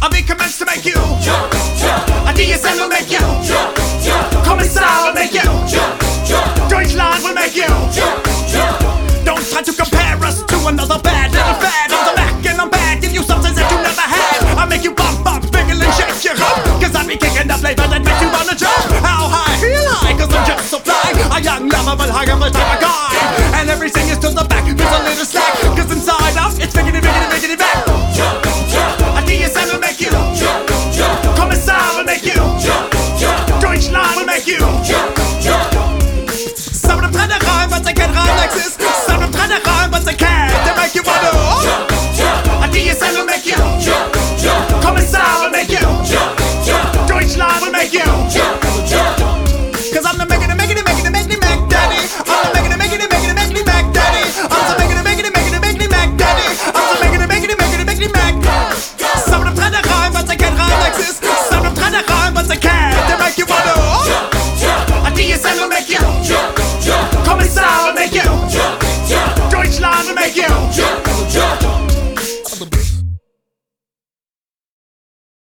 A big commence to make you jump, jump. A DSM will make you jump, jump. Commissar will make you jump, jump. Deutschland will make you jump, jump. Don't try to compare us to another bad little fad. I'm the Mac and I'm bad, give you something that you never had. I make you bump, bump, wiggle and shake your rump. Cause I be kicking the flavor that makes you wanna jump. How high? Feel high, cause I'm just so fly. A young, lovable, huggable type of guy. And everything is to the back with a little slack. Cause inside out, it's biggity, biggity, biggity back. Jump, jump. A DSM will make you jump, jump. Commissar will make you jump, jump. Deutschland will make you jump, jump. Some of them trying to rhyme, but they can't rhyme like this. Some of them trying to rhyme, but they can't. They make you wanna jump, jump. A DSM will make you jump.